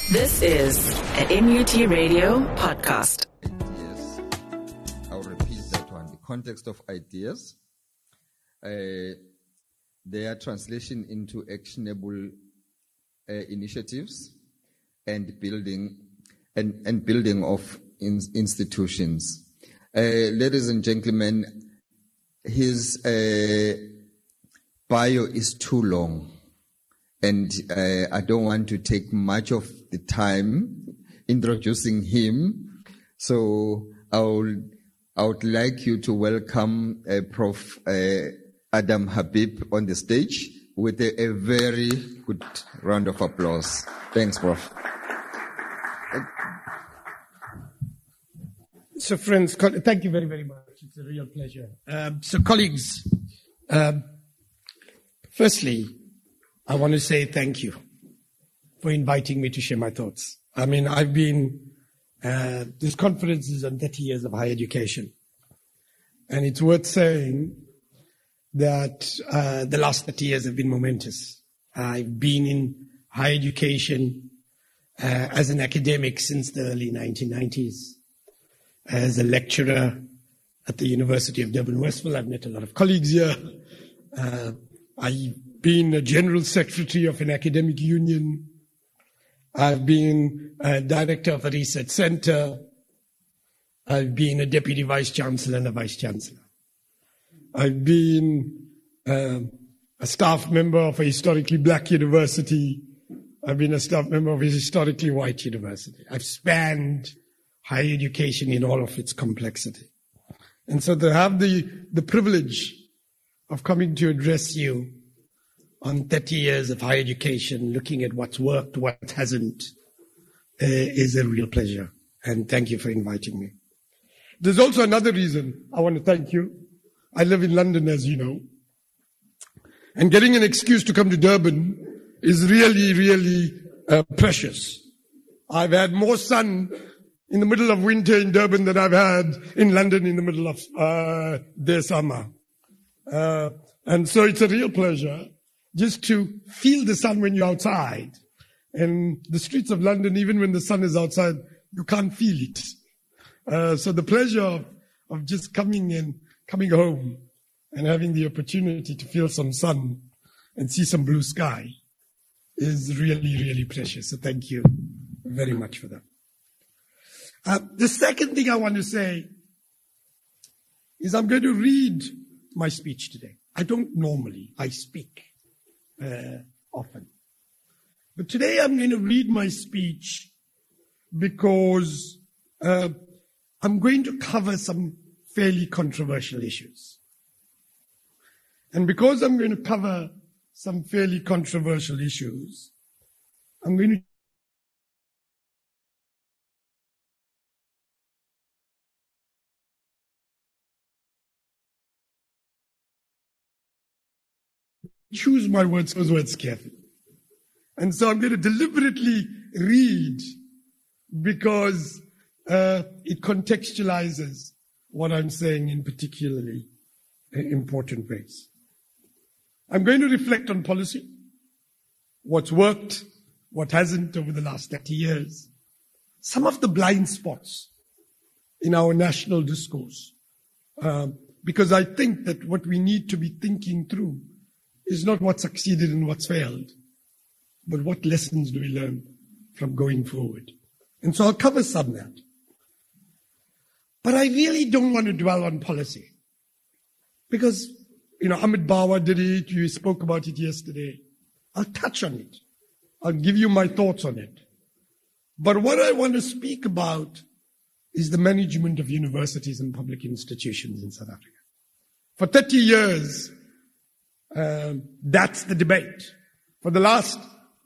This is an MUT Radio podcast. Ideas. I'll repeat that one. The context of ideas, their translation into actionable initiatives, and building of institutions. Ladies and gentlemen, his bio is too long, and I don't want to take much of the time introducing him. So I would like you to welcome Prof. Adam Habib on the stage with a very good round of applause. Thanks, Prof. So friends, thank you very, very much. It's a real pleasure. So colleagues, firstly, I want to say thank you for inviting me to share my thoughts. I mean, this conference is on 30 years of higher education. And it's worth saying that the last 30 years have been momentous. I've been in higher education as an academic since the early 1990s. As a lecturer at the University of Durban Westville, I've met a lot of colleagues here. I've been a general secretary of an academic union. I've been a director of a research center. I've been a deputy vice chancellor and a vice chancellor. I've been a staff member of a historically black university. I've been a staff member of a historically white university. I've spanned higher education in all of its complexity. And so to have the privilege of coming to address you on 30 years of higher education, looking at what's worked, what hasn't, is a real pleasure. And thank you for inviting me. There's also another reason I want to thank you. I live in London, as you know. And getting an excuse to come to Durban is really, really precious. I've had more sun in the middle of winter in Durban than I've had in London in the middle of their summer. And so it's a real pleasure just to feel the sun when you're outside. And the streets of London, even when the sun is outside, you can't feel it. So the pleasure of just coming home and having the opportunity to feel some sun and see some blue sky is really, really precious. So thank you very much for that. The second thing I want to say is I'm going to read my speech today. I speak often. But today I'm going to read my speech because I'm going to cover some fairly controversial issues. And because I'm going to cover some fairly controversial issues, I'm going to choose my words carefully. And so I'm going to deliberately read because it contextualizes what I'm saying in particularly important ways. I'm going to reflect on policy, what's worked, what hasn't over the last 30 years, some of the blind spots in our national discourse, because I think that what we need to be thinking through is not what succeeded and what's failed, but what lessons do we learn from going forward. And so I'll cover some of that. But I really don't want to dwell on policy. Because, Amit Bawa did it, you spoke about it yesterday. I'll touch on it. I'll give you my thoughts on it. But what I want to speak about is the management of universities and public institutions in South Africa. For 30 years, that's the debate. For the last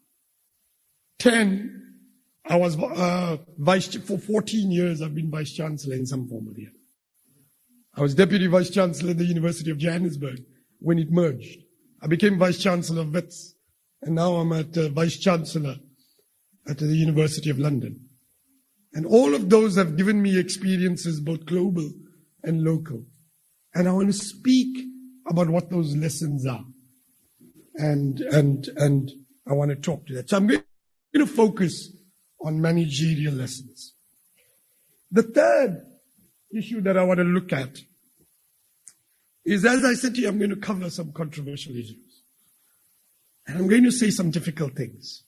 10, I was for 14 years, I've been vice chancellor in some form or the other. I was deputy vice chancellor at the University of Johannesburg when it merged. I became vice chancellor of Wits, and now I'm at vice chancellor at the University of London. And all of those have given me experiences, both global and local. And I want to speak about what those lessons are. And I want to talk to that. So I'm going to focus on managerial lessons. The third issue that I want to look at is, as I said to you, I'm going to cover some controversial issues. And I'm going to say some difficult things.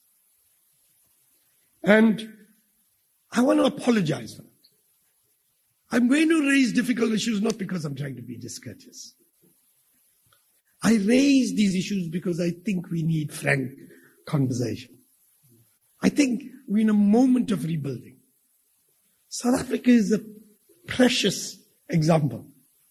And I want to apologize for that. I'm going to raise difficult issues not because I'm trying to be discourteous. I raise these issues because I think we need frank conversation. I think we're in a moment of rebuilding. South Africa is a precious example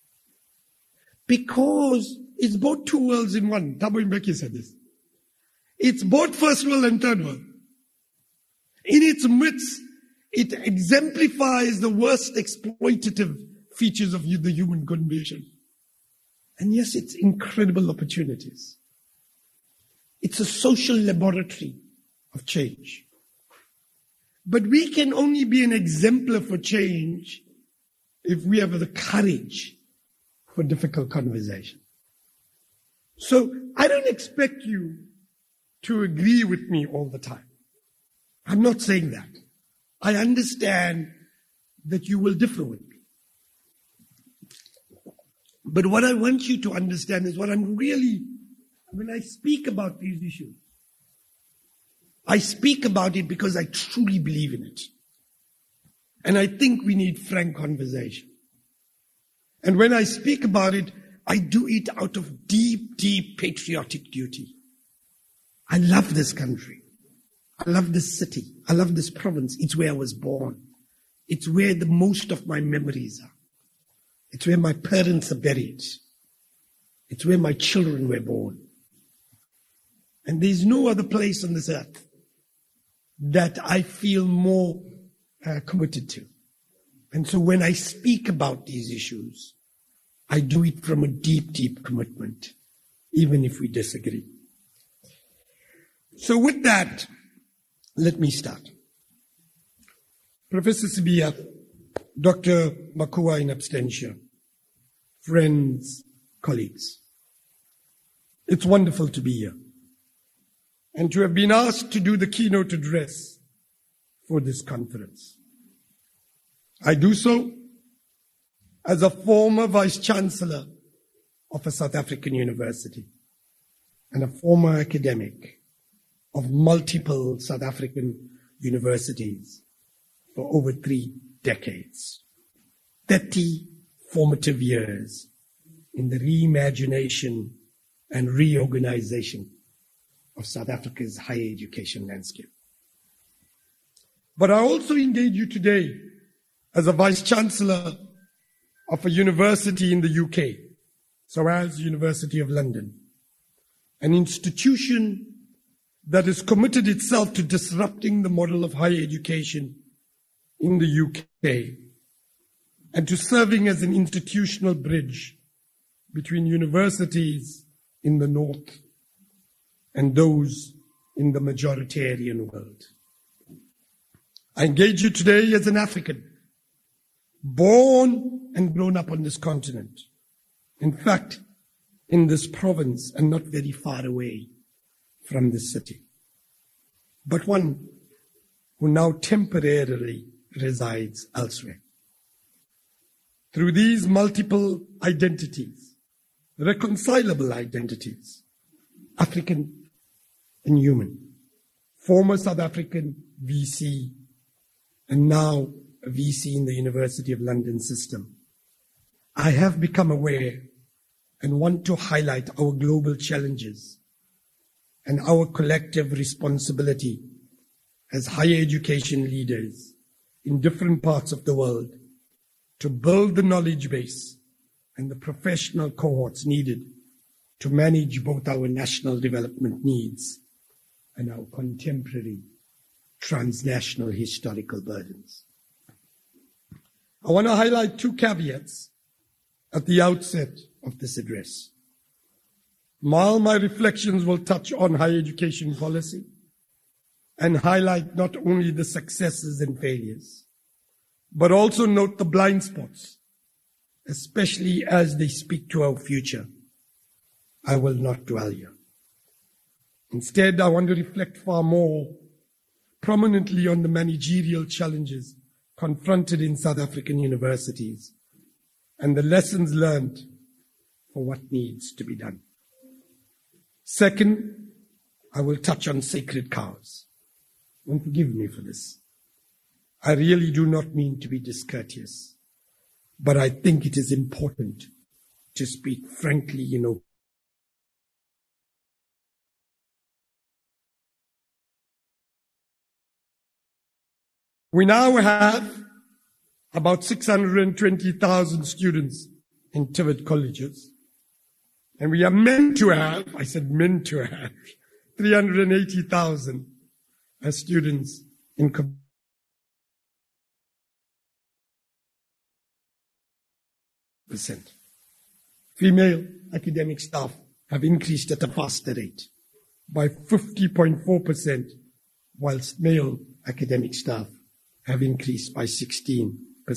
because it's both two worlds in one. Thabo Mbeki said this. It's both first world and third world. In its midst, it exemplifies the worst exploitative features of the human condition. And yes, it's incredible opportunities. It's a social laboratory of change. But we can only be an exemplar for change if we have the courage for difficult conversation. So I don't expect you to agree with me all the time. I'm not saying that. I understand that you will differ with me. But what I want you to understand is when I speak about these issues, I speak about it because I truly believe in it. And I think we need frank conversation. And when I speak about it, I do it out of deep, deep patriotic duty. I love this country. I love this city. I love this province. It's where I was born. It's where the most of my memories are. It's where my parents are buried. It's where my children were born. And there's no other place on this earth that I feel more committed to. And so when I speak about these issues, I do it from a deep, deep commitment, even if we disagree. So with that, let me start. Professor Sibiya, Dr. Makua in absentia, friends, colleagues. It's wonderful to be here and to have been asked to do the keynote address for this conference. I do so as a former Vice-Chancellor of a South African university and a former academic of multiple South African universities for over 3 decades. 30 formative years in the reimagination and reorganization of South Africa's higher education landscape. But I also engage you today as a Vice-Chancellor of a university in the UK, SOAS University of London, an institution that has committed itself to disrupting the model of higher education in the UK and to serving as an institutional bridge between universities in the north and those in the majoritarian world. I engage you today as an African, born and grown up on this continent. In fact, in this province and not very far away from this city, but one who now temporarily resides elsewhere. Through these multiple identities, reconcilable identities, African and human, former South African VC, and now a VC in the University of London system, I have become aware and want to highlight our global challenges and our collective responsibility as higher education leaders in different parts of the world to build the knowledge base and the professional cohorts needed to manage both our national development needs and our contemporary transnational historical burdens. I want to highlight 2 caveats at the outset of this address. While my reflections will touch on higher education policy and highlight not only the successes and failures, but also note the blind spots, especially as they speak to our future, I will not dwell here. Instead, I want to reflect far more prominently on the managerial challenges confronted in South African universities and the lessons learned for what needs to be done. Second, I will touch on sacred cows. And forgive me for this. I really do not mean to be discourteous, but I think it is important to speak frankly, We now have about 620,000 students in TVET colleges. And we are meant to have, 380,000 as students in percent. Female academic staff have increased at a faster rate by 50.4%, whilst male academic staff have increased by 16%.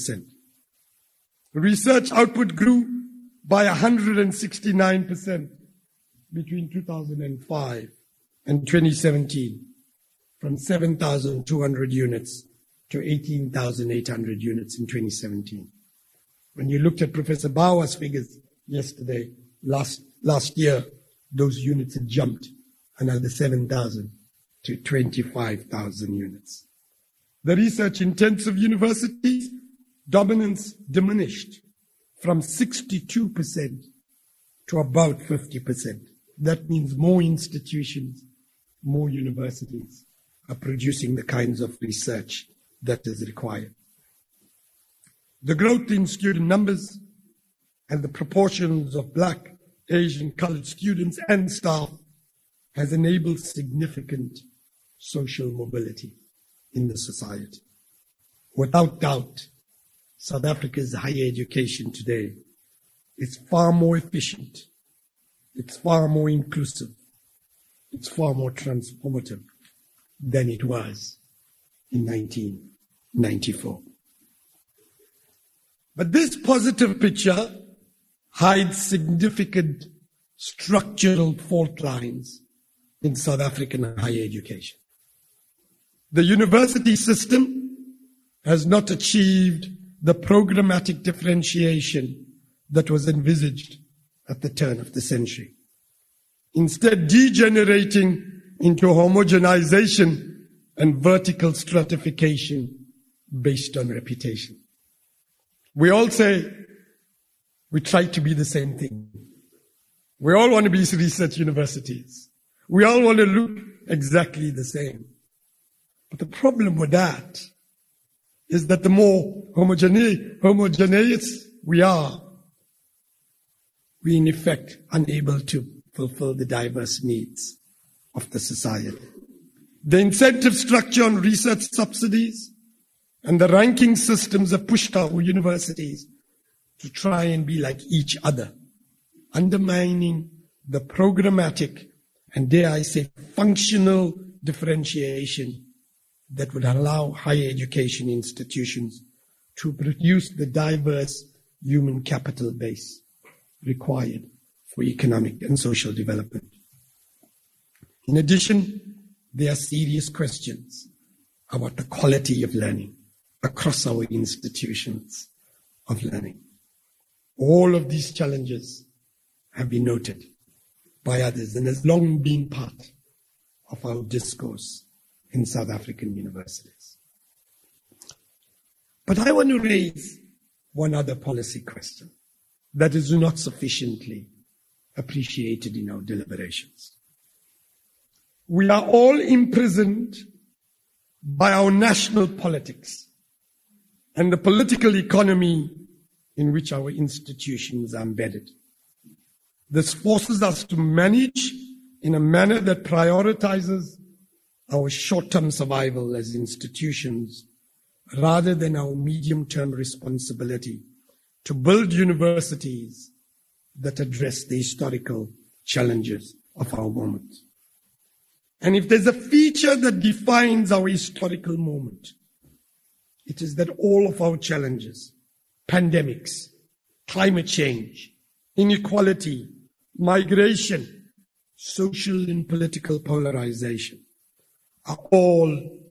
Research output grew by 169% between 2005 and 2017, from 7,200 units to 18,800 units in 2017. When you looked at Professor Bauer's figures yesterday, last year, those units had jumped another 7,000 to 25,000 units. The research-intensive universities' dominance diminished from 62% to about 50%. That means more institutions, more universities are producing the kinds of research that is required. The growth in student numbers and the proportions of Black, Asian, colored students and staff has enabled significant social mobility in the society. Without doubt, South Africa's higher education today is far more efficient, it's far more inclusive, it's far more transformative than it was in 1994. But this positive picture hides significant structural fault lines in South African higher education. The university system has not achieved the programmatic differentiation that was envisaged at the turn of the century, instead degenerating into homogenization and vertical stratification based on reputation. We all say we try to be the same thing. We all want to be research universities. We all want to look exactly the same. But the problem with that is that the more homogeneous we are, we in effect unable to fulfill the diverse needs of the society. The incentive structure on research subsidies and the ranking systems have pushed our universities to try and be like each other, undermining the programmatic and, dare I say, functional differentiation that would allow higher education institutions to produce the diverse human capital base required for economic and social development. In addition, there are serious questions about the quality of learning across our institutions of learning. All of these challenges have been noted by others and has long been part of our discourse in South African universities. But I want to raise one other policy question that is not sufficiently appreciated in our deliberations. We are all imprisoned by our national politics and the political economy in which our institutions are embedded. This forces us to manage in a manner that prioritizes our short-term survival as institutions rather than our medium-term responsibility to build universities that address the historical challenges of our moment. And if there's a feature that defines our historical moment, it is that all of our challenges, pandemics, climate change, inequality, migration, social and political polarization, are all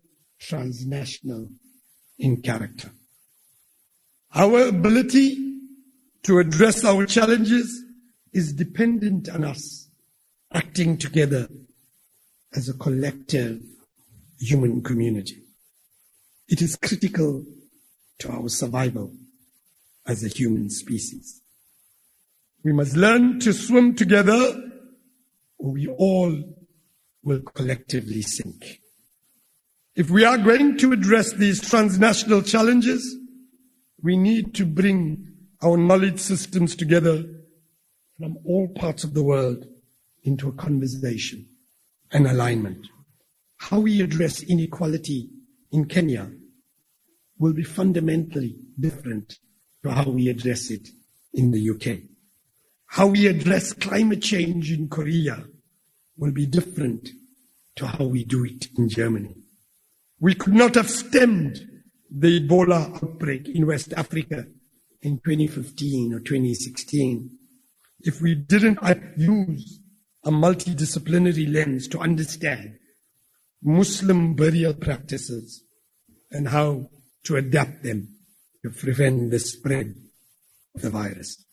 transnational in character. Our ability to address our challenges is dependent on us acting together as a collective human community. It is critical to our survival as a human species. We must learn to swim together, or we all will collectively sink. If we are going to address these transnational challenges, we need to bring our knowledge systems together from all parts of the world into a conversation and alignment. How we address inequality in Kenya will be fundamentally different to how we address it in the UK. How we address climate change in Korea will be different to how we do it in Germany. We could not have stemmed the Ebola outbreak in West Africa in 2015 or 2016 if we didn't use a multidisciplinary lens to understand Muslim burial practices and how to adapt them to prevent the spread of the virus.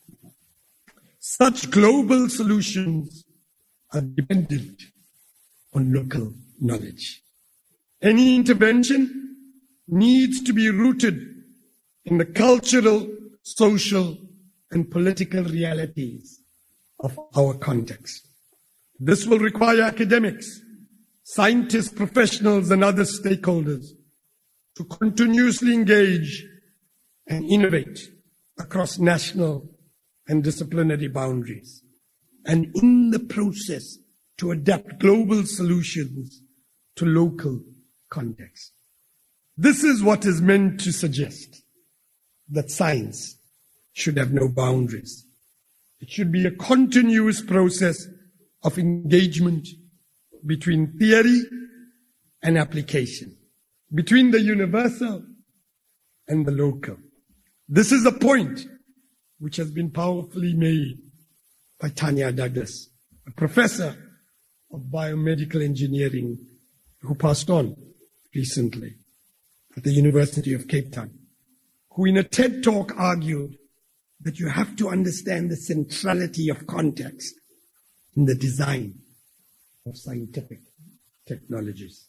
Such global solutions are dependent on local knowledge. Any intervention needs to be rooted in the cultural, social, and political realities of our context. This will require academics, scientists, professionals, and other stakeholders to continuously engage and innovate across national and disciplinary boundaries, and in the process to adapt global solutions to local context. This is what is meant to suggest that science should have no boundaries. It should be a continuous process of engagement between theory and application, between the universal and the local. This is a point which has been powerfully made by Tanya Douglas, a professor of biomedical engineering who passed on recently at the University of Cape Town, who in a TED talk argued that you have to understand the centrality of context in the design of scientific technologies.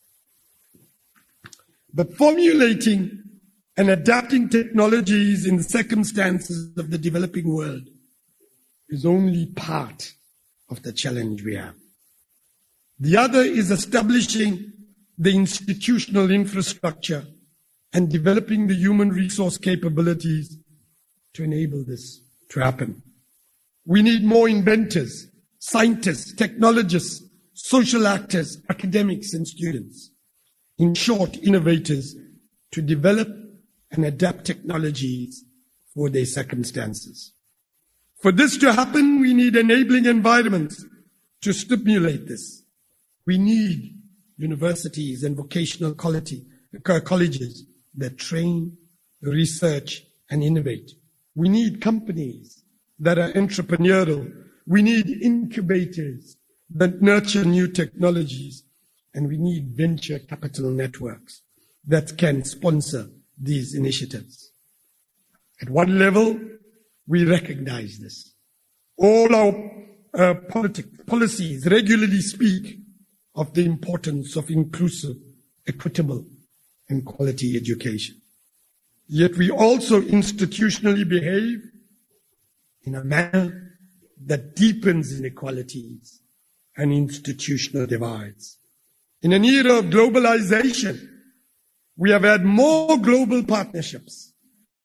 But formulating and adapting technologies in the circumstances of the developing world is only part of the challenge we have. The other is establishing the institutional infrastructure and developing the human resource capabilities to enable this to happen. We need more inventors, scientists, technologists, social actors, academics, and students. In short, innovators to develop and adapt technologies for their circumstances. For this to happen, we need enabling environments to stimulate this. We need universities and vocational colleges that train, research, and innovate. We need companies that are entrepreneurial. We need incubators that nurture new technologies. And we need venture capital networks that can sponsor these initiatives. At one level, we recognize this. All our policies regularly speak of the importance of inclusive, equitable, and quality education. Yet we also institutionally behave in a manner that deepens inequalities and institutional divides. In an era of globalization, we have had more global partnerships,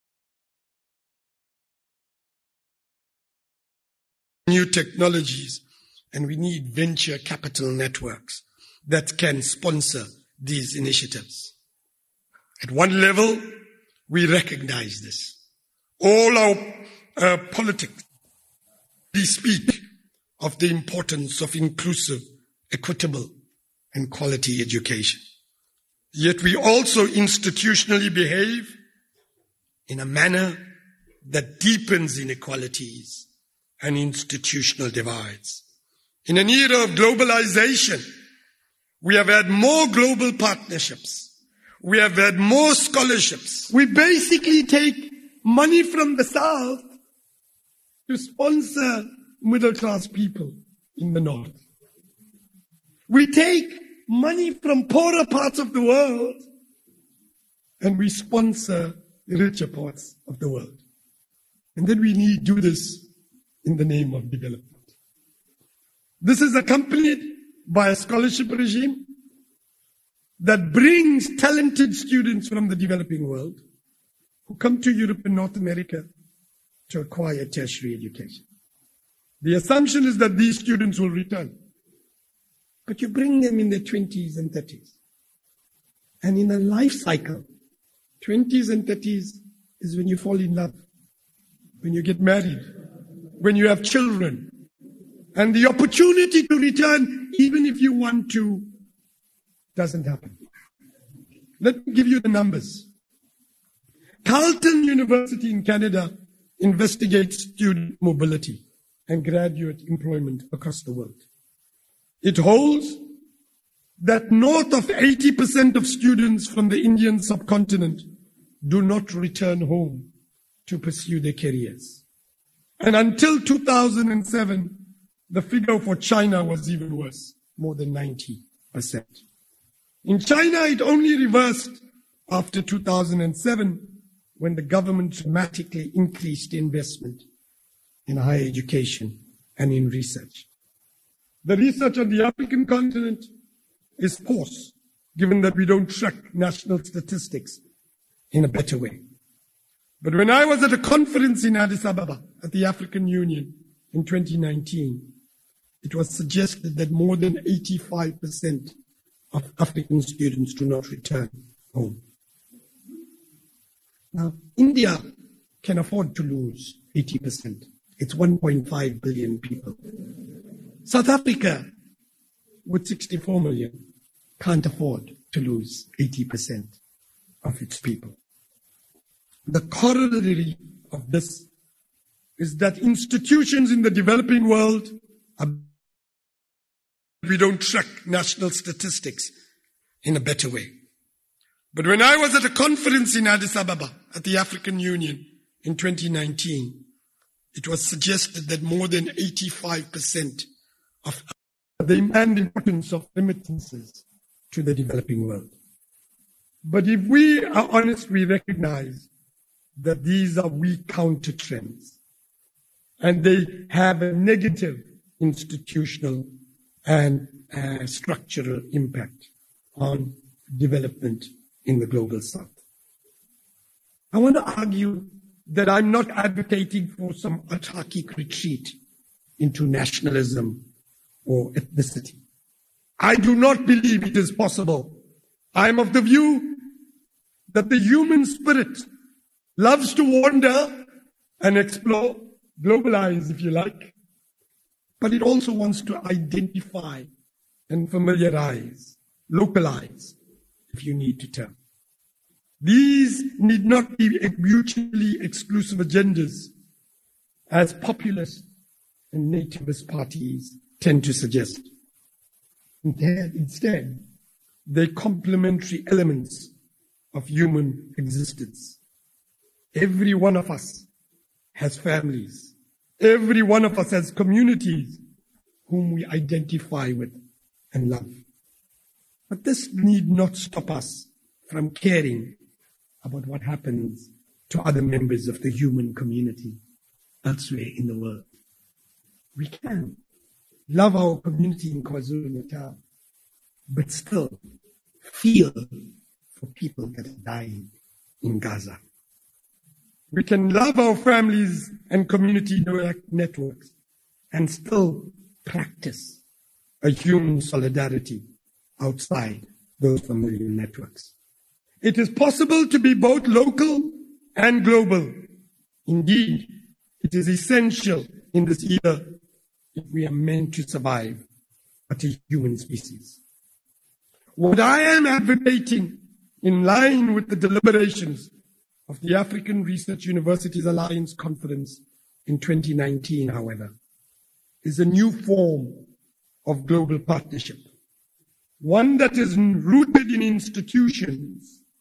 new technologies, and we need venture capital networks that can sponsor these initiatives. At one level, we recognize this. All our politics, we speak of the importance of inclusive, equitable, and quality education. Yet we also institutionally behave in a manner that deepens inequalities and institutional divides. In an era of globalization, we have had more global partnerships, we have had more scholarships. We basically take money from the South to sponsor middle-class people in the North. We take money from poorer parts of the world and we sponsor the richer parts of the world. And then we do this in the name of development. This is accompanied by a scholarship regime that brings talented students from the developing world who come to Europe and North America to acquire tertiary education. The assumption is that these students will return. But you bring them in their 20s and 30s. And in a life cycle, 20s and 30s is when you fall in love, when you get married, when you have children. And the opportunity to return, even if you want to, doesn't happen. Let me give you the numbers. Carleton University in Canada investigates student mobility and graduate employment across the world. It holds that north of 80% of students from the Indian subcontinent do not return home to pursue their careers. And until 2007, the figure for China was even worse, more than 90%. In China, it only reversed after 2007, when the government dramatically increased investment in higher education and in research. The research on the African continent is poor, given that we don't track national statistics in a better way. But when I was at a conference in Addis Ababa at the African Union in 2019, it was suggested that more than 85% of African students do not return home. Now, India can afford to lose 80%. It's 1.5 billion people. South Africa, with 64 million, can't afford to lose 80% of its people. The corollary of this is that institutions in the developing world we don't track national statistics in a better way. But when I was at a conference in Addis Ababa at the African Union in 2019, it was suggested that more than 85% of the importance of remittances to the developing world. But if we are honest, we recognize that these are weak counter trends and they have a negative institutional and structural impact on development in the global south. I want to argue that I'm not advocating for some autarkic retreat into nationalism or ethnicity. I do not believe it is possible. I'm of the view that the human spirit loves to wander and explore, globalize if you like, but it also wants to identify and familiarize, localize, if you need to term. These need not be mutually exclusive agendas, as populist and nativist parties tend to suggest. Instead, they're complementary elements of human existence. Every one of us has families. Every one of us has communities whom we identify with and love. But this need not stop us from caring about what happens to other members of the human community elsewhere in the world. We can love our community in KwaZulu-Natal, but still feel for people that are dying in Gaza. We can love our families and community networks and still practice a human solidarity outside those familiar networks. It is possible to be both local and global. Indeed, it is essential in this era if we are meant to survive as a human species. What I am advocating, in line with the deliberations of the African Research Universities Alliance Conference in 2019, however, is a new form of global partnership, one that is rooted in institutions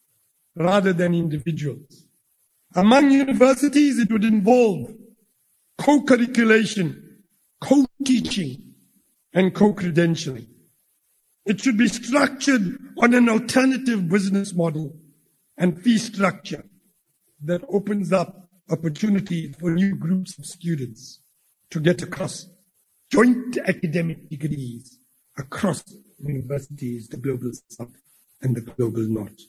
rather than individuals. Among universities, it would involve co-curriculation, co-teaching, and co-credentialing. It should be structured on an alternative business model and fee structure that opens up opportunities for new groups of students to get across joint academic degrees across universities, the global south and the global north.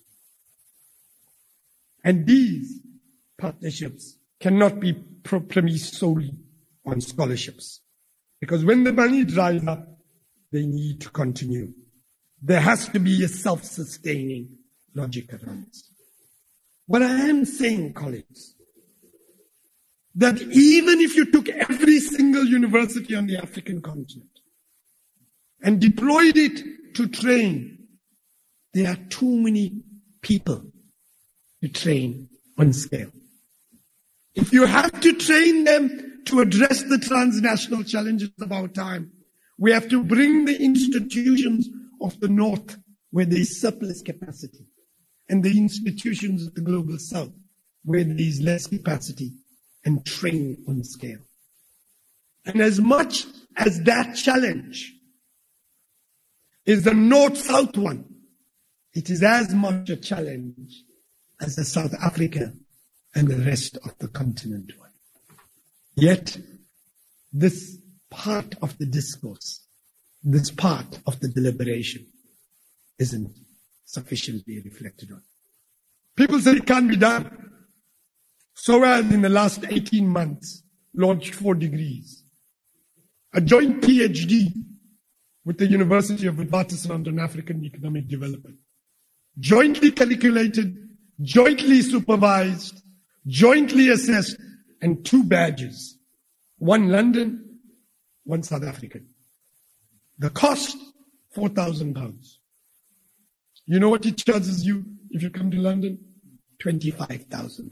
And these partnerships cannot be premised solely on scholarships, because when the money dries up, they need to continue. There has to be a self-sustaining logic around this. What I am saying, colleagues, that even if you took every single university on the African continent and deployed it to train, there are too many people to train on scale. If you have to train them to address the transnational challenges of our time, we have to bring the institutions of the North where there is surplus capacity and the institutions of the global South where there is less capacity and train on scale. And as much as that challenge is the North-South one, it is as much a challenge as the South Africa and the rest of the continent one. Yet, this part of the discourse, this part of the deliberation isn't sufficiently reflected on. People say it can't be done. SOAS in the last 18 months launched 4 degrees. A joint PhD with the University of Witwatersrand on African economic development. Jointly calculated, jointly supervised, jointly assessed, and 2 badges. 1 London, 1 South African. The cost, £4,000. You know what it charges you if you come to London? £25,000.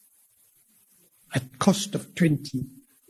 At cost of 20%.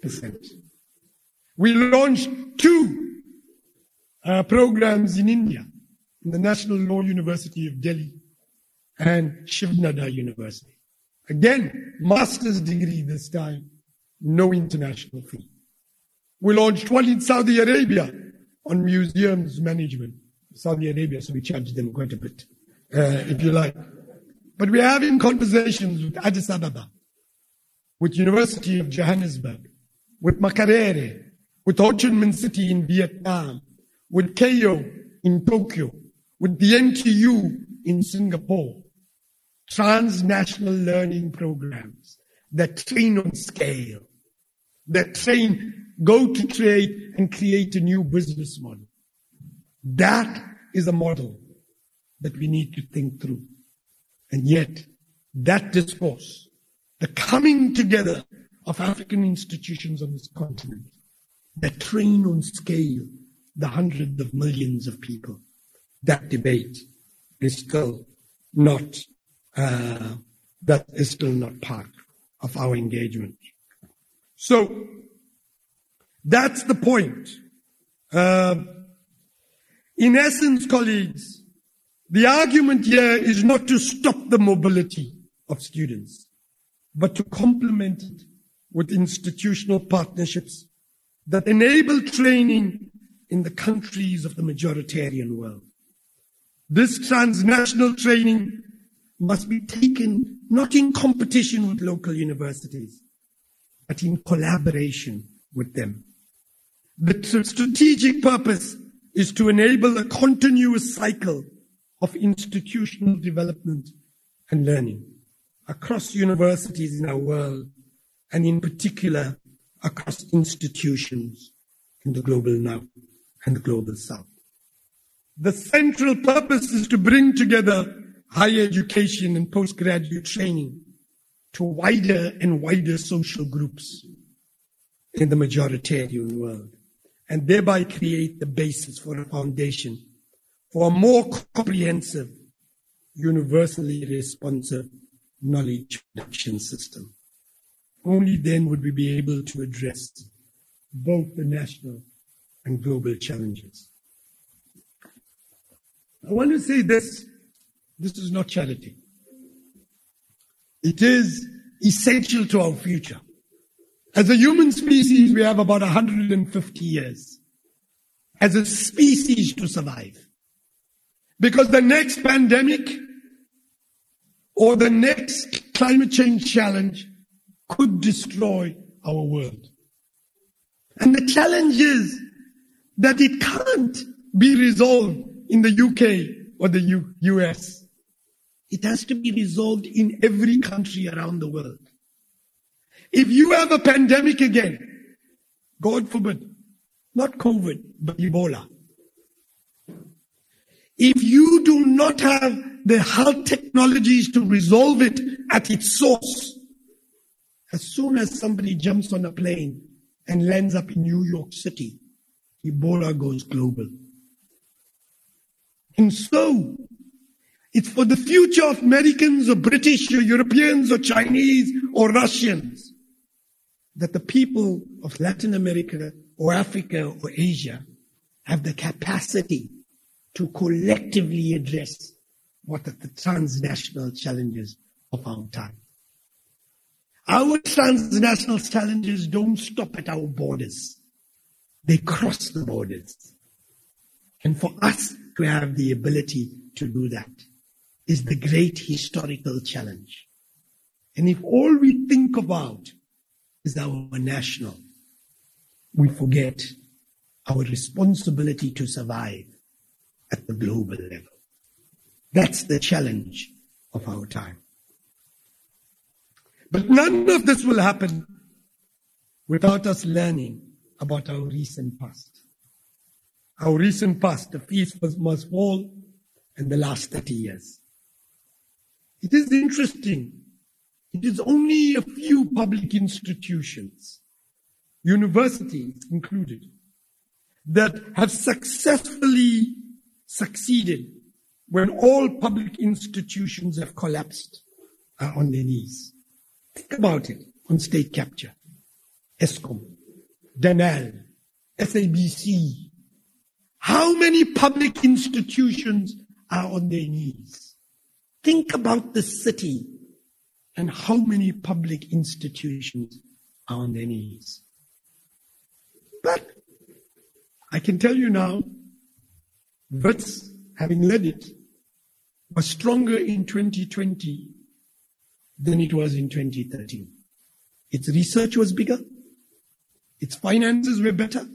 We launched 2 programs in India, in the National Law University of Delhi and Shivnada University. Again, master's degree this time, no international fee. We launched 1 in Saudi Arabia on museums management. Saudi Arabia, so we charge them quite a bit, if you like. But we're having conversations with Addis Ababa, with University of Johannesburg, with Makerere, with Ho Chi Minh City in Vietnam, with Keio in Tokyo, with the NTU in Singapore. Transnational learning programs that train on scale, that train, go to trade and create a new business model. That is a model that we need to think through. And yet, that discourse, the coming together of African institutions on this continent that train on scale the hundreds of millions of people, that debate is still not part of our engagement. So, that's the point. In essence, colleagues, the argument here is not to stop the mobility of students, but to complement it with institutional partnerships that enable training in the countries of the majoritarian world. This transnational training must be taken not in competition with local universities, but in collaboration with them. The strategic purpose is to enable a continuous cycle of institutional development and learning across universities in our world, and in particular across institutions in the global North and the global South. The central purpose is to bring together higher education and postgraduate training to wider and wider social groups in the majoritarian world, and thereby create the basis for a foundation for a more comprehensive, universally responsive knowledge production system. Only then would we be able to address both the national and global challenges. I want to say this is not charity. It is essential to our future. As a human species, we have about 150 years as a species to survive. Because the next pandemic or the next climate change challenge could destroy our world. And the challenge is that it can't be resolved in the UK or the US. It has to be resolved in every country around the world. If you have a pandemic again, God forbid, not COVID, but Ebola. If you do not have the health technologies to resolve it at its source, as soon as somebody jumps on a plane and lands up in New York City, Ebola goes global. And so, it's for the future of Americans or British or Europeans or Chinese or Russians that the people of Latin America or Africa or Asia have the capacity to collectively address what are the transnational challenges of our time. Our transnational challenges don't stop at our borders. They cross the borders. And for us to have the ability to do that is the great historical challenge. And if all we think about is our national, we forget our responsibility to survive at the global level. That's the challenge of our time. But none of this will happen without us learning about our recent past. Our recent past, the feast must fall, and the last 30 years. It is interesting. It is only a few public institutions, universities included, that have successfully succeeded when all public institutions have collapsed on their knees. Think about it on state capture. ESCOM, DANAL, SABC. How many public institutions are on their knees? Think about the city and how many public institutions are on their knees. But I can tell you now, Wits, having led it, was stronger in 2020 than it was in 2013. Its research was bigger. Its finances were better.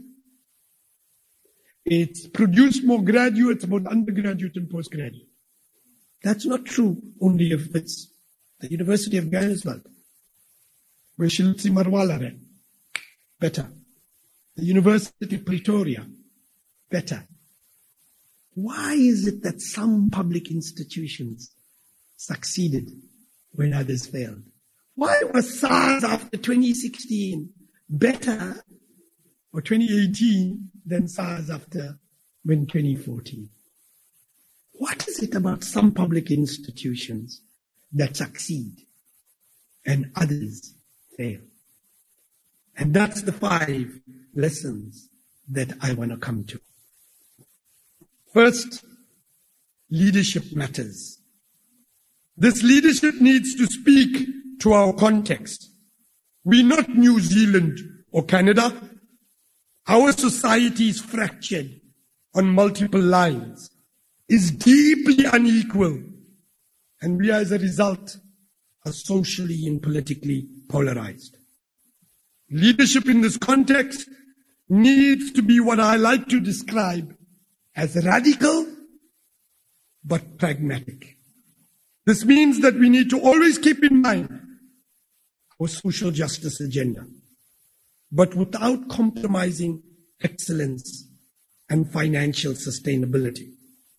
It produced more graduates, both undergraduate and postgraduate. That's not true only of Wits. The University of Johannesburg, where Shilutsi Marwala ran, better. The University of Pretoria, better. Why is it that some public institutions succeeded when others failed? Why was SARS after 2016 better, or 2018, than SARS after 2014? What is it about some public institutions that succeed and others fail? And that's the 5 lessons that I want to come to. First, leadership matters. This leadership needs to speak to our context. We're not New Zealand or Canada. Our society is fractured on multiple lines, is deeply unequal, and we as a result are socially and politically polarized. Leadership in this context needs to be what I like to describe as radical but pragmatic. This means that we need to always keep in mind our social justice agenda, but without compromising excellence and financial sustainability.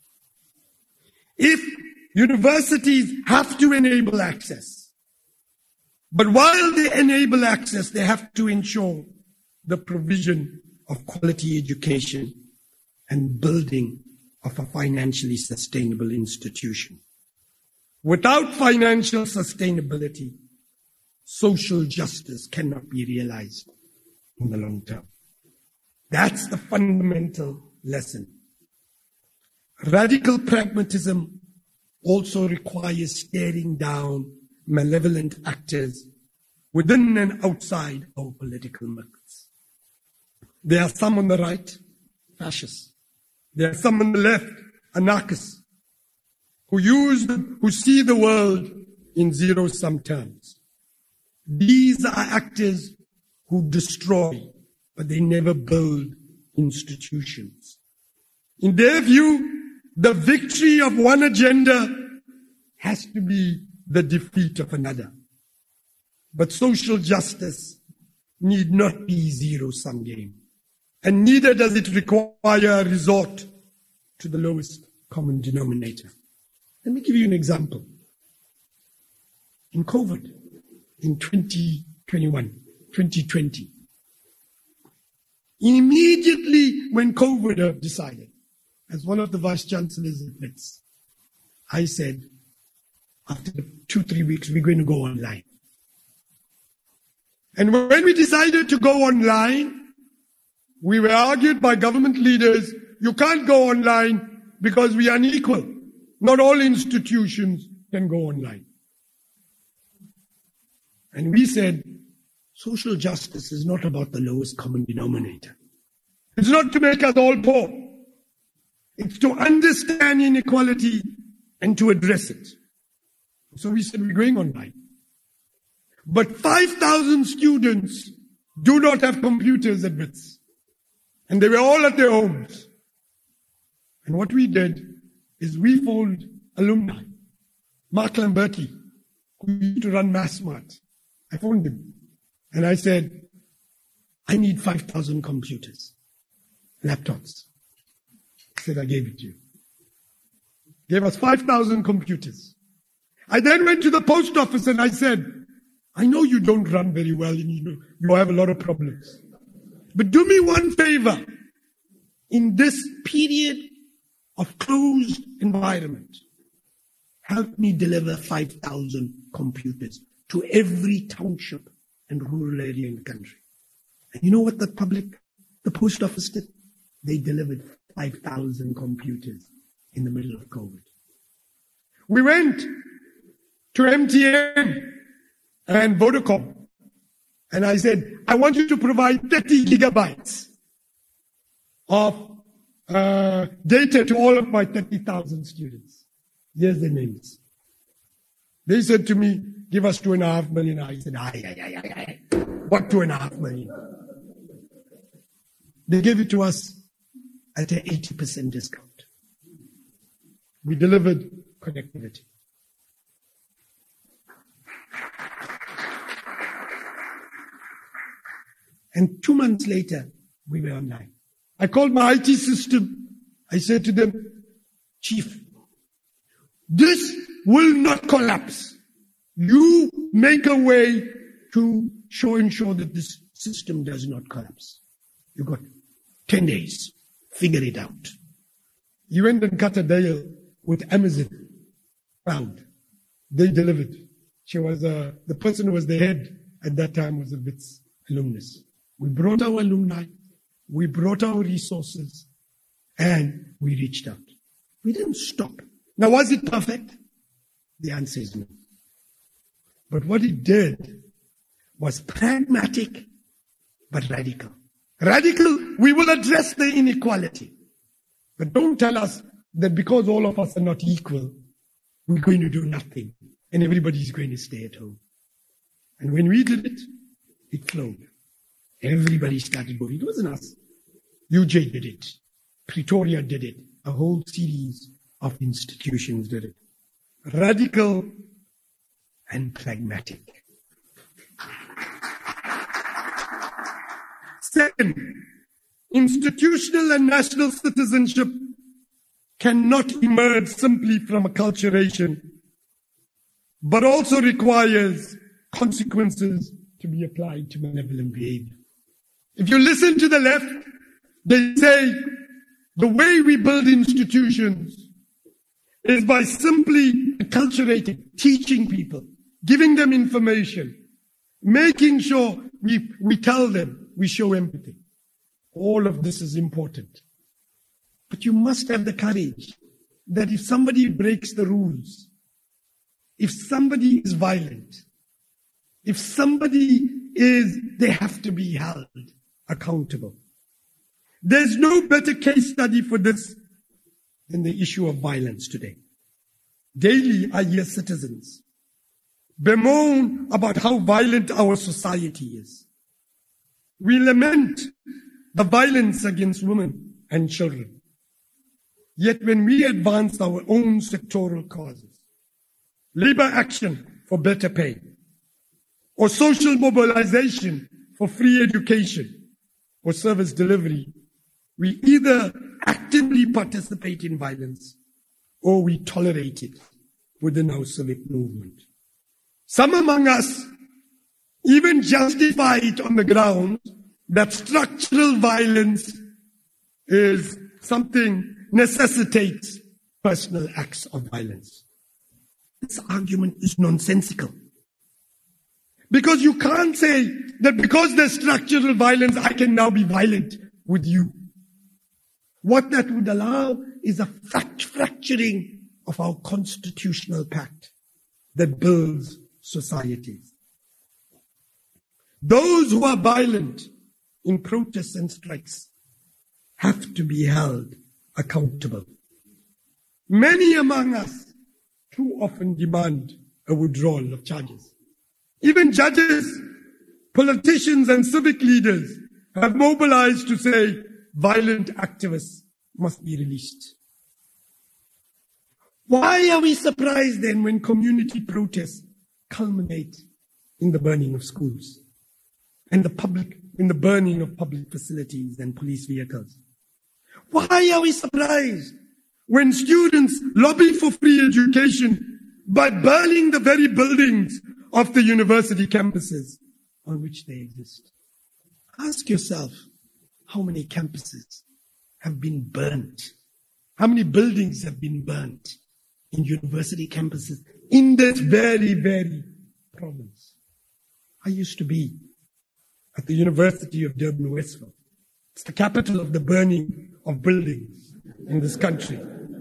If universities have to enable access, but while they enable access, they have to ensure the provision of quality education and building of a financially sustainable institution. Without financial sustainability, social justice cannot be realized in the long term. That's the fundamental lesson. Radical pragmatism also requires staring down malevolent actors within and outside our political mix. There are some on the right, fascists. There are some on the left, anarchists, who see the world in zero-sum terms. These are actors who destroy, but they never build institutions. In their view, the victory of one agenda has to be the defeat of another. But social justice need not be zero-sum game. And neither does it require a resort to the lowest common denominator. Let me give you an example. In COVID, in 2020, immediately when COVID decided, as one of the vice chancellors at WITS, I said, after 2-3 weeks, we're going to go online. And when we decided to go online, we were argued by government leaders, you can't go online because we are unequal. Not all institutions can go online. And we said, social justice is not about the lowest common denominator. It's not to make us all poor. It's to understand inequality and to address it. So we said, we're going online. But 5,000 students do not have computers at WITS. And they were all at their homes. And what we did is we phoned alumni. Mark Lamberti, who used to run MassMart. I phoned him. And I said, I need 5,000 computers, laptops. He said, I gave it to you. Gave us 5,000 computers. I then went to the post office and I said, I know you don't run very well and you have a lot of problems. But do me one favor. In this period of closed environment, help me deliver 5,000 computers to every township and rural area in the country. And you know what the post office did? They delivered 5,000 computers in the middle of COVID. We went to MTN and Vodacom. And I said, I want you to provide 30 gigabytes of data to all of my 30,000 students. Here's their names. They said to me, give us 2.5 million. I said, what 2.5 million? They gave it to us at an 80% discount. We delivered connectivity. And 2 months later, we were online. I called my IT system. I said to them, Chief, this will not collapse. You make a way to ensure that this system does not collapse. You got 10 days. Figure it out. He went and cut a deal with Amazon. Proud. They delivered. She was the person who was the head at that time was a WITS alumnus. We brought our alumni, we brought our resources, and we reached out. We didn't stop. Now, was it perfect? The answer is no. But what it did was pragmatic, but radical. Radical, we will address the inequality. But don't tell us that because all of us are not equal, we're going to do nothing, and everybody's going to stay at home. And when we did it, it flowed. Everybody started going. It wasn't us. UJ did it. Pretoria did it. A whole series of institutions did it. Radical and pragmatic. Second, institutional and national citizenship cannot emerge simply from acculturation, but also requires consequences to be applied to malevolent behavior. If you listen to the left, they say the way we build institutions is by simply acculturating, teaching people, giving them information, making sure we tell them, we show empathy. All of this is important. But you must have the courage that if somebody breaks the rules, if somebody is violent, if somebody they have to be held accountable. There's no better case study for this than the issue of violence today. Daily I hear citizens bemoan about how violent our society is. We lament the violence against women and children. Yet when we advance our own sectoral causes, labor action for better pay, or social mobilization for free education or service delivery, we either actively participate in violence or we tolerate it within our civic movement. Some among us even justify it on the ground that structural violence is something necessitates personal acts of violence. This argument is nonsensical. Because you can't say that because there's structural violence, I can now be violent with you. What that would allow is a fracturing of our constitutional pact that builds societies. Those who are violent in protests and strikes have to be held accountable. Many among us too often demand a withdrawal of charges. Even judges, politicians, and civic leaders have mobilized to say violent activists must be released. Why are we surprised then when community protests culminate in the burning of schools and in the burning of public facilities and police vehicles? Why are we surprised when students lobby for free education by burning the very buildings of the university campuses on which they exist? Ask yourself, how many campuses have been burnt? How many buildings have been burnt in university campuses in this very, very province? I used to be at the University of Durban, Westville. It's the capital of the burning of buildings in this country.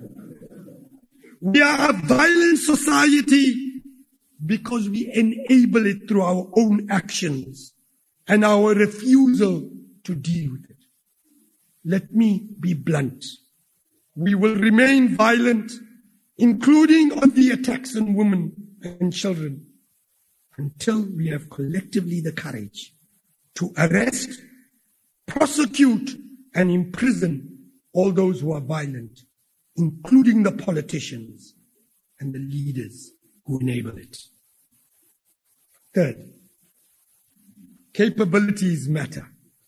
We are a violent society because we enable it through our own actions and our refusal to deal with it. Let me be blunt. We will remain violent, including on the attacks on women and children, until we have collectively the courage to arrest, prosecute, and imprison all those who are violent, including the politicians and the leaders who enable it. Third, capabilities matter.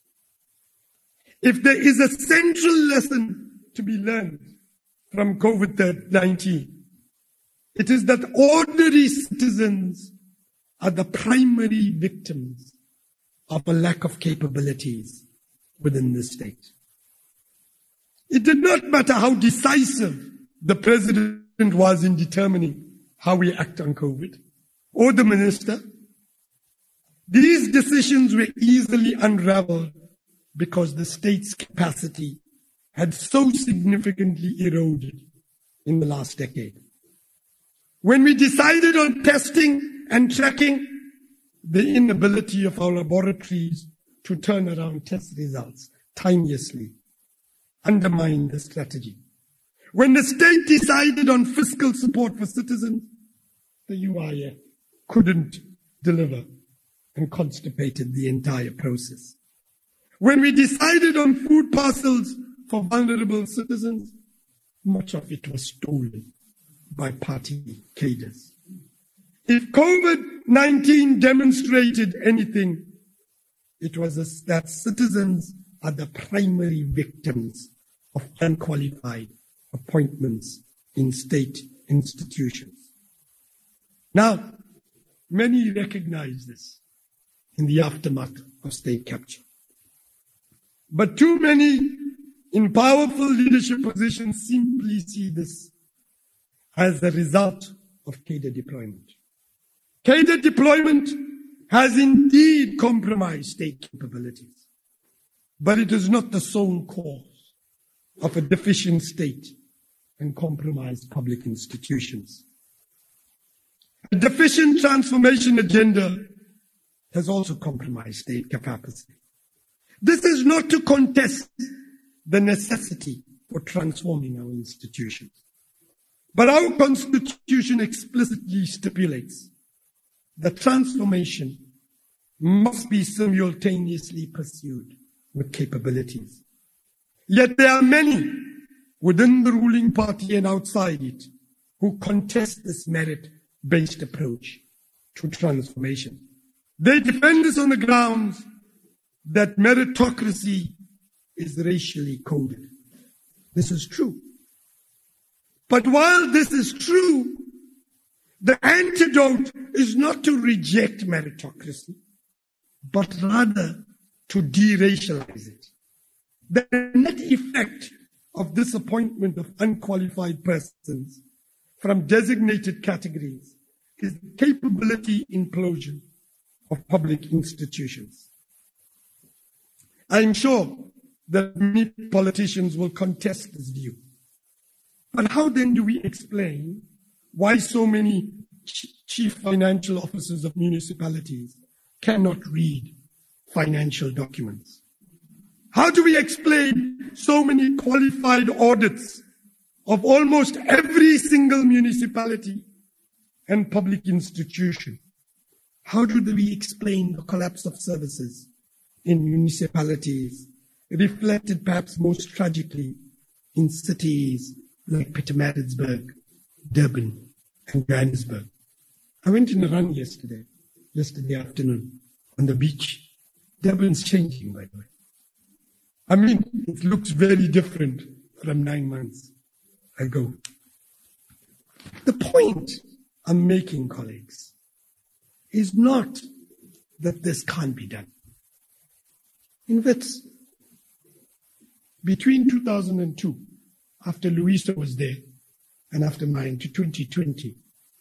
If there is a central lesson to be learned from COVID-19, it is that ordinary citizens are the primary victims of a lack of capabilities within the state. It did not matter how decisive the president was in determining how we act on COVID, or the minister. These decisions were easily unraveled because the state's capacity had so significantly eroded in the last decade. When we decided on testing and tracking, the inability of our laboratories to turn around test results timeously undermined the strategy. When the state decided on fiscal support for citizens, the UIF couldn't deliver and constipated the entire process. When we decided on food parcels for vulnerable citizens, much of it was stolen by party cadres. If COVID-19 demonstrated anything, it was that citizens are the primary victims of unqualified appointments in state institutions. Now, many recognize this in the aftermath of state capture. But too many in powerful leadership positions simply see this as a result of cadre deployment. Cadre deployment has indeed compromised state capabilities, but it is not the sole cause of a deficient state and compromised public institutions. A deficient transformation agenda has also compromised state capacity. This is not to contest the necessity for transforming our institutions. But our Constitution explicitly stipulates that transformation must be simultaneously pursued with capabilities. Yet there are many within the ruling party and outside it who contest this merit-based approach to transformation. They defend this on the grounds that meritocracy is racially coded. This is true. But while this is true, the antidote is not to reject meritocracy, but rather to deracialize it. The net effect of this appointment of unqualified persons from designated categories is the capability implosion of public institutions. I'm sure that many politicians will contest this view. But how then do we explain why so many chief financial officers of municipalities cannot read financial documents? How do we explain so many qualified audits of almost every single municipality and public institution? How do we explain the collapse of services in municipalities, reflected perhaps most tragically in cities like Pietermaritzburg, Durban, and Johannesburg? I went on a run yesterday afternoon on the beach. Durban's changing, by the way. I mean, it looks very different from 9 months ago. The point I'm making, colleagues, is not that this can't be done. In fact, between 2002, after Louisa was there, and after mine, to 2020,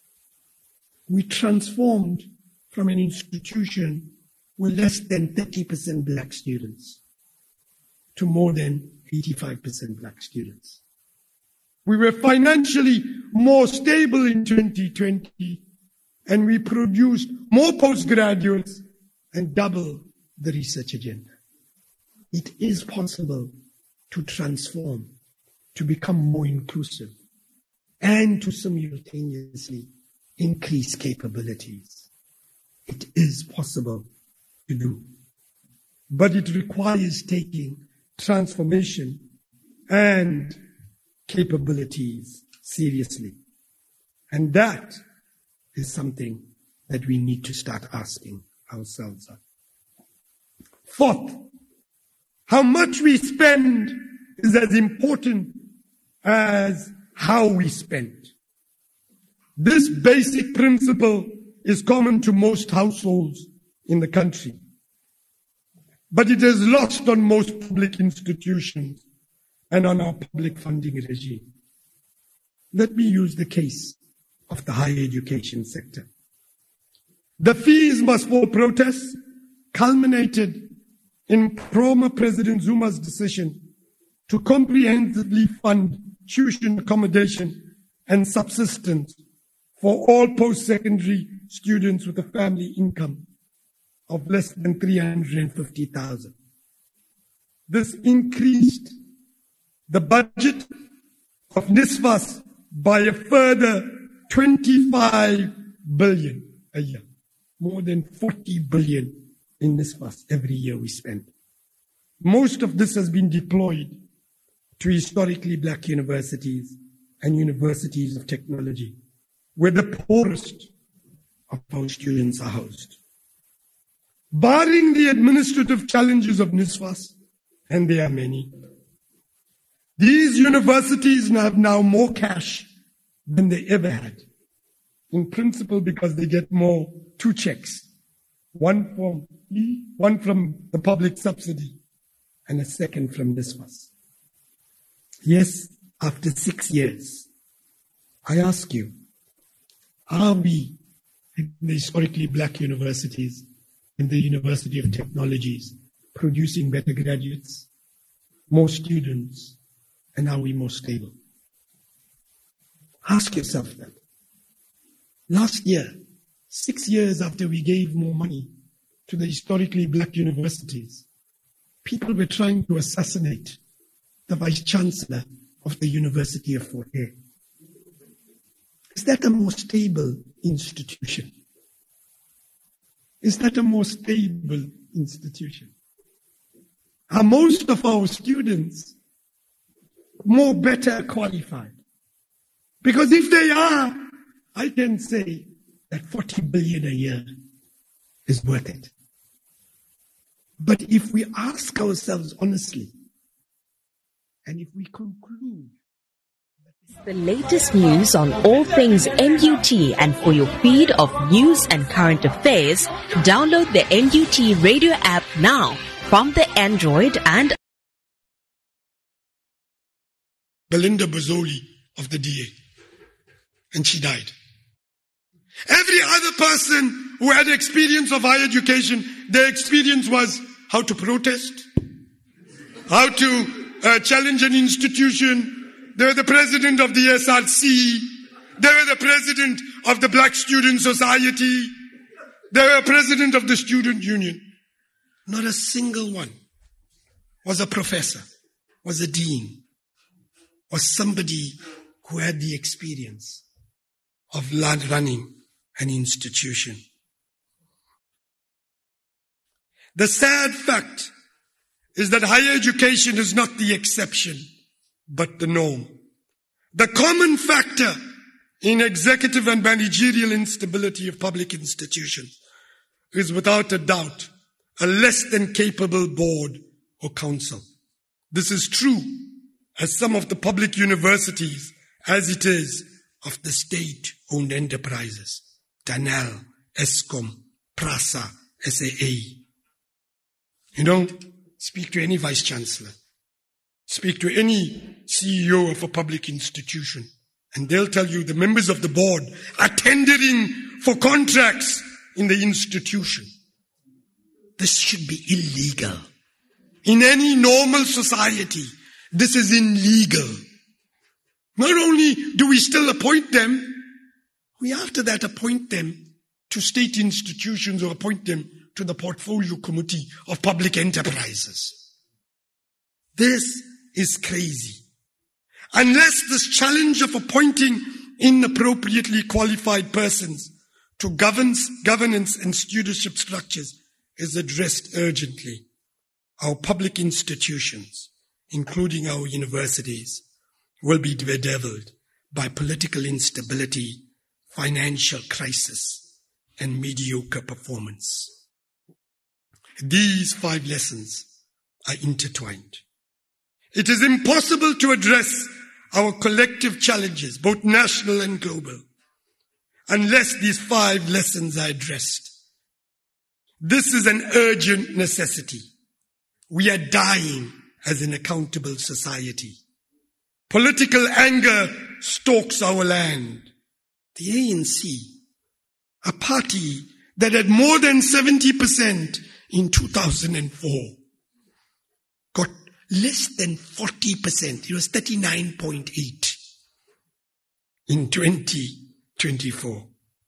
we transformed from an institution with less than 30% black students to more than 85% black students. We were financially more stable in 2020, and we produced more postgraduates and double the research agenda. It is possible to transform, to become more inclusive, and to simultaneously increase capabilities. It is possible to do. But it requires taking transformation and capabilities seriously. And that is something that we need to start asking ourselves of. Fourth, how much we spend is as important as how we spend. This basic principle is common to most households in the country, but it is lost on most public institutions and on our public funding regime. Let me use the case of the higher education sector. The fees must fall protests culminated in former President Zuma's decision to comprehensively fund tuition accommodation and subsistence for all post-secondary students with a family income of less than 350,000. This increased the budget of NSFAS by a further 25 billion a year. More than 40 billion in NSFAS every year we spend. Most of this has been deployed to historically black universities and universities of technology, where the poorest of our students are housed. Barring the administrative challenges of NSFAS, and there are many, these universities have now more cash than they ever had. In principle, because they get more 2 checks, one from the public subsidy, and a second from NSFAS. Yes, after 6 years, I ask you, are we in the historically black universities, in the University of Technologies, producing better graduates, more students, and are we more stable? Ask yourself that. Last year, 6 years after we gave more money to the historically black universities, people were trying to assassinate the Vice-Chancellor of the University of Fort Hare. Is that a more stable institution? Is that a more stable institution? Are most of our students more better qualified? Because if they are, I can say that 40 billion a year is worth it. But if we ask ourselves honestly, and if we conclude, the latest news on all things MUT, and for your feed of news and current affairs, download the MUT radio app now from the Android and Belinda Bozzoli of the DA. And she died. Every other person who had experience of higher education, their experience was how to protest, how to challenge an institution. They were the president of the SRC. They were the president of the Black Student Society. They were president of the Student Union. Not a single one was a professor, was a dean, was somebody who had the experience of running an institution. The sad fact is that higher education is not the exception, but the norm. The common factor in executive and managerial instability of public institutions is without a doubt a less than capable board or council. This is true as some of the public universities as it is of the state-owned enterprises, TANEL, ESCOM, PRASA, SAA. You know, speak to any vice-chancellor, speak to any CEO of a public institution, and they'll tell you the members of the board are tendering for contracts in the institution. This should be illegal. In any normal society, this is illegal. Not only do we still appoint them, we after that appoint them to state institutions or appoint them to the portfolio committee of public enterprises. This is crazy. Unless this challenge of appointing inappropriately qualified persons to governance and stewardship structures is addressed urgently, our public institutions, including our universities, will be bedeviled by political instability, financial crisis, and mediocre performance. These 5 lessons are intertwined. It is impossible to address our collective challenges, both national and global, unless these 5 lessons are addressed. This is an urgent necessity. We are dying as an accountable society. Political anger stalks our land. The ANC, a party that had more than 70% in 2004, got less than 40%. It was 39.8 in 2024.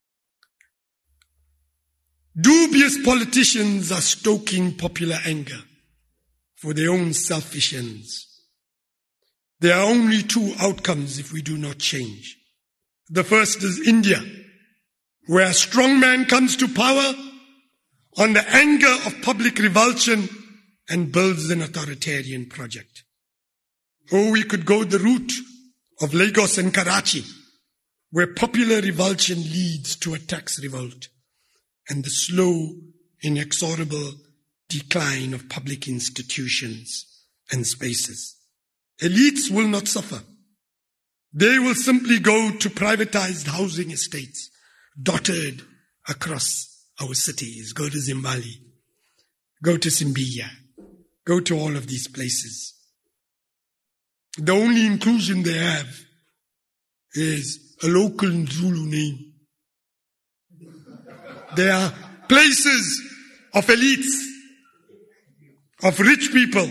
Dubious politicians are stoking popular anger for their own selfish ends. There are only 2 outcomes if we do not change. The first is India, where a strong man comes to power on the anger of public revulsion and builds an authoritarian project. Or we could go the route of Lagos and Karachi, where popular revulsion leads to a tax revolt and the slow, inexorable decline of public institutions and spaces. Elites will not suffer. They will simply go to privatized housing estates dotted across our cities. Go to Zimbabwe, go to Simbia, go to all of these places. The only inclusion they have is a local Zulu name. They are places of elites, of rich people.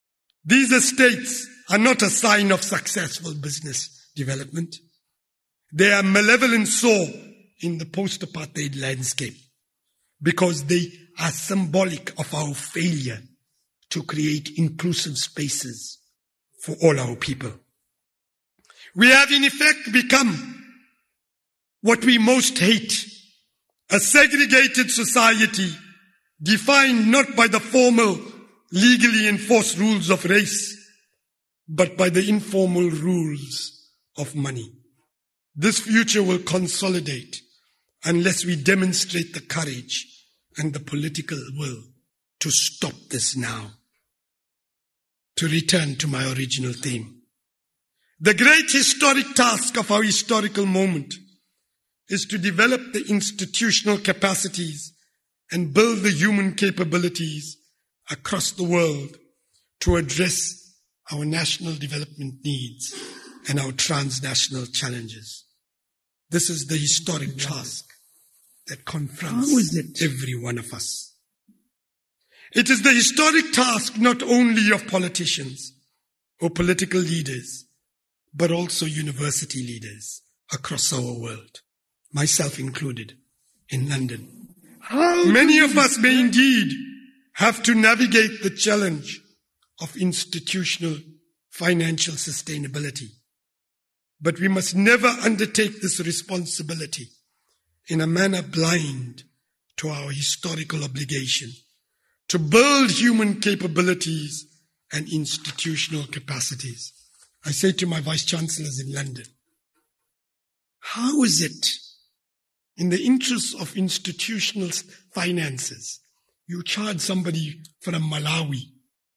These estates are not a sign of successful business development. Their malevolence soar in the post-apartheid landscape because they are symbolic of our failure to create inclusive spaces for all our people. We have in effect become what we most hate, a segregated society defined not by the formal, legally enforced rules of race, but by the informal rules of money. This future will consolidate unless we demonstrate the courage and the political will to stop this now. To return to my original theme, the great historic task of our historical moment is to develop the institutional capacities and build the human capabilities across the world to address our national development needs and our transnational challenges. This is the historic task that confronts every one of us. It is the historic task not only of politicians or political leaders, but also university leaders across our world, myself included, in London. Many of us may indeed have to navigate the challenge of institutional financial sustainability, but we must never undertake this responsibility in a manner blind to our historical obligation to build human capabilities and institutional capacities. I say to my vice-chancellors in London, how is it, in the interest of institutional finances, you charge somebody from Malawi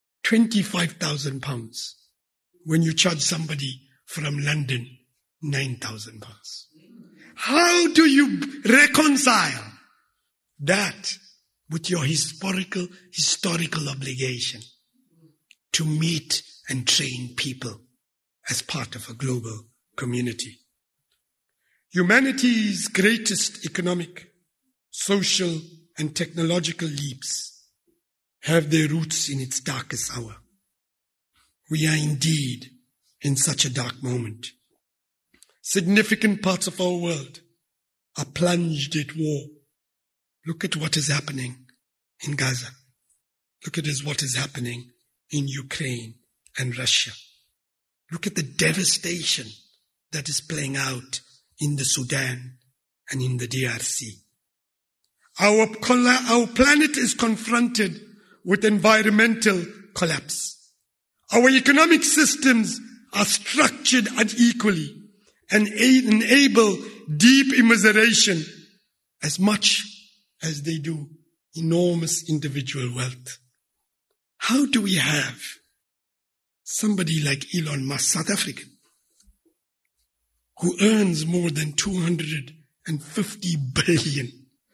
£25,000 when you charge somebody from London £9,000? How do you reconcile that with your historical obligation to meet and train people as part of a global community? Humanity's greatest economic, social, and technological leaps have their roots in its darkest hour. We are indeed in such a dark moment. Significant parts of our world are plunged at war. Look at what is happening in Gaza. Look at what is happening in Ukraine and Russia. Look at the devastation that is playing out in the Sudan and in the DRC. Our planet is confronted with environmental collapse. Our economic systems are structured unequally and enable deep immiseration as much as they do enormous individual wealth. How do we have somebody like Elon Musk, South African, who earns more than $250 billion,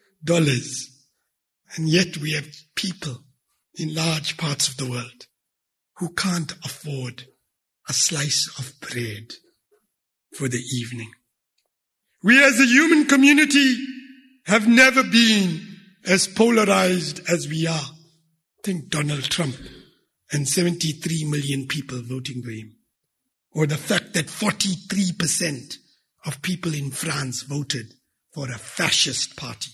and yet we have people in large parts of the world who can't afford a slice of bread for the evening? We as a human community have never been as polarized as we are. Think Donald Trump and 73 million people voting for him. Or the fact that 43% of people in France voted for a fascist party.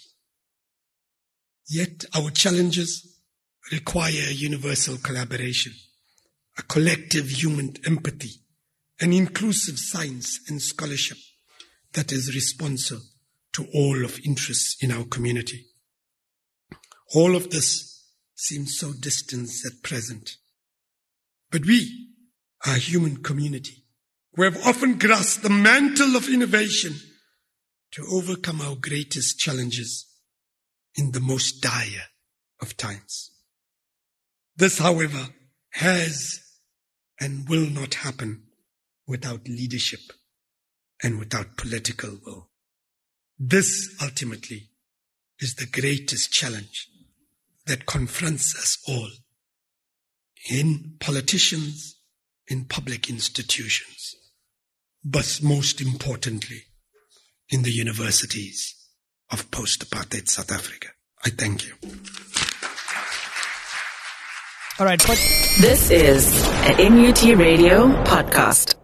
Yet our challenges require universal collaboration, a collective human empathy, an inclusive science and scholarship that is responsive to all of interest in our community. All of this seems so distant at present. But we are a human community who have often grasped the mantle of innovation to overcome our greatest challenges in the most dire of times. This, however, has and will not happen without leadership and without political will. This, ultimately, is the greatest challenge that confronts us all, in politicians, in public institutions, but most importantly, in the universities of post-apartheid South Africa. I thank you. All right. This is a MUT Radio podcast.